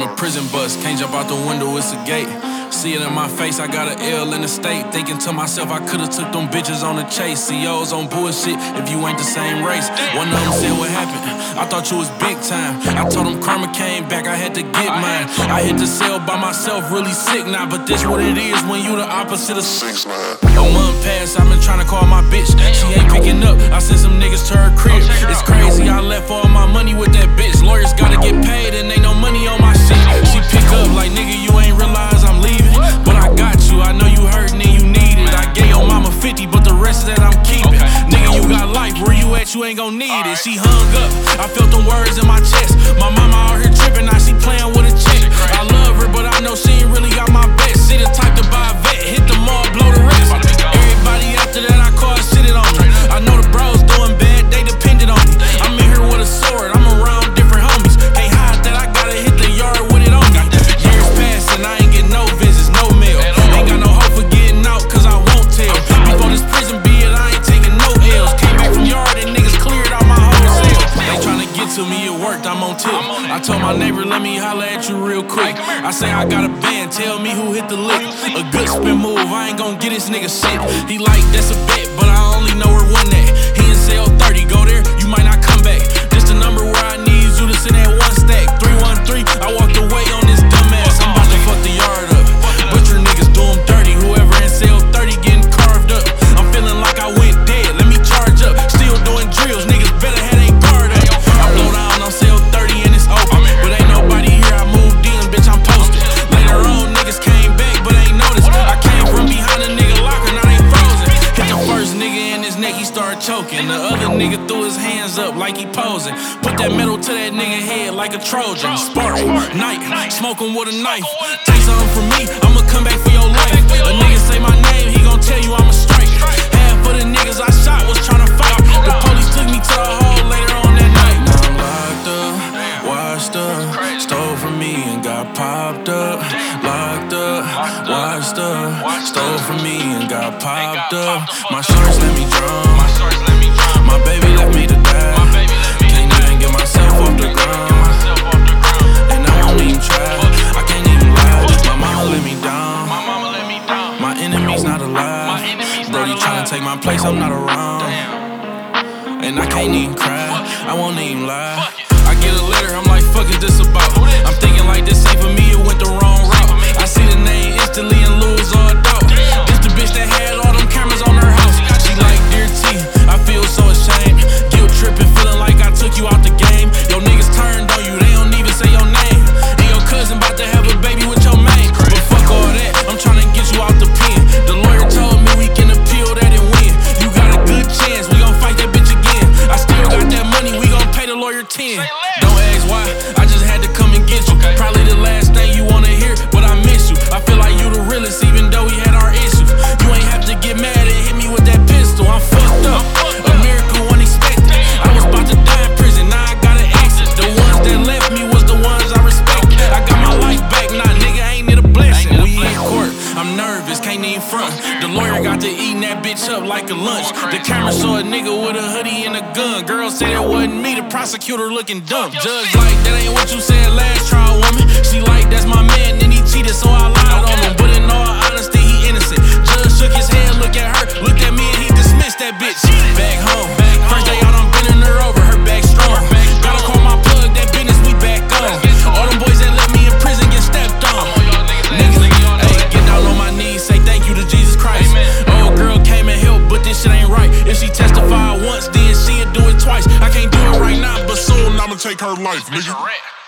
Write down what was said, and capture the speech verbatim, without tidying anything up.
I'm a prison bus, can't jump out the window, it's a gate. See it in my face, I got an L in the state. Thinking to myself, I could've took them bitches on the chase. C Os on bullshit if you ain't the same race. One of them said, what happened? I thought you was big time. I told them karma came back, I had to get mine. I hit the cell by myself, really sick now. But this what it is when you the opposite of six, man. A month passed, I've been trying to call my bitch. She ain't picking up, I sent some niggas to her crib. It's crazy, I left all my money with that bitch. Lawyers gotta get paid and ain't no money on my shit. She pick up like, nigga, you ain't realize I'm leaving. But I got you, I know you hurtin' and you need it. I gave your mama fifty, but the rest of that I'm keeping. Nigga, you got life, where you at, you ain't gon' need it. She hung up, I felt them words in my chest. My mama out here trippin', now she playin' with a check. I love her, but I know she ain't really got my best. She the type to buy a vet, hit the mall, blow the rest. Everybody after that I call shitted on me. I know the bros doing bad, they depended on me. I'm in here with a sword, I'm around different homies. Can't hide that I gotta hit the yard with it on me. Years pass and I ain't get no visits, no mail. Ain't got no hope for getting out, cause I won't tell. Before this prison bid, I ain't taking no L's. Came back from yard and niggas cleared out my whole cell. They tryna get to me, it worked, I'm on tip. I told my neighbor, let me holler at you real quick. I say I got a band, tell me who hit the lick. A good spin move, I ain't gon' get this nigga shit. He like, that's a bet, but I only know where one at. He in cell thirty, go there, you might not come back. This the number where I need you to send that one stack. three one three, I walked away on this dumbass. I'm about to fuck the yard up. Butcher niggas do them dirty. Whoever in cell thirty getting carved up. I'm feeling like I went dead, let me charge up. Still doing drills, niggas better have they guard up. I blow down on cell thirty and it's open. But ain't nobody here, I moved in, bitch, I'm posted. Later on, niggas came back, but ain't noticed. I came from behind a nigga locker, now they frozen. Hit the first nigga in his neck, he started choking. The other nigga threw his hands up like he posing. Put that metal to that nigga head like a Trojan. Spark, night, smoking with a knife. Take something from me, I'ma come back for your life. A nigga say my name, he gon' tell you I'm a strike. Half of the niggas I shot was tryna fight. The police took me to the hole later on that night. Now I'm locked up, washed up, stole from me and got popped up. Locked up, washed up, stole from me and got popped up. My shorts let me drown, my baby left me to die. Can't even get myself off the ground, and I won't even try. I can't even lie, my mama let me down. My enemy's not alive. Brody tryna take my place, I'm not around. And I can't even cry, I won't even lie. I get a letter, I'm like, fuck is this about? I'm thinking like this ain't for me, it went the wrong route. I see the name instantly and lose all doubt. This the bitch that had all them cameras on her house. She like, dear T, I feel so ashamed. Guilt tripping, feeling like I took you out the game. Your niggas turned on you, they don't even say your name. And your cousin about to have a baby with your man. But fuck all that, I'm tryna get you out the pen. The lawyer told me we can appeal that and win. You got a good chance, we gon' fight that bitch again. I still got that money, we gon' pay the lawyer ten. Don't ask why, I just had to come and get you. Probably the last thing you wanna hear, but I miss you. I feel like you the realest, even though we had our issues. You ain't have to get mad and hit me with that pistol. I'm fucked up, a miracle unexpected. I was about to die in prison, now I got an exit. The ones that left me was the ones I respected. I got my life back, nah nigga, ain't it a blessing? We in court, I'm nervous, can't even front. The lawyer got to eating that bitch up like a lunch. The camera saw a nigga with a hoodie and a gun. Girl said it wasn't me, the prosecutor looking dumb. Judge like, that ain't what you said last trial, woman. She like, that's my man, then he cheated, so I lied on him. But in all honesty, he innocent. Judge shook his head, look at her, looked at me, and he dismissed that bitch. Back home, first day out, I'm bending her over, her back strong. Gotta call my plug, that business we back on. All them boys that left me in prison get stepped on. Niggas, hey, get down on my knees, say thank you to Jesus Christ. Old girl came and helped, but this shit ain't right. If she testified once, then she'd do it twice. I can't do it right now, but soon I'ma take her life, nigga.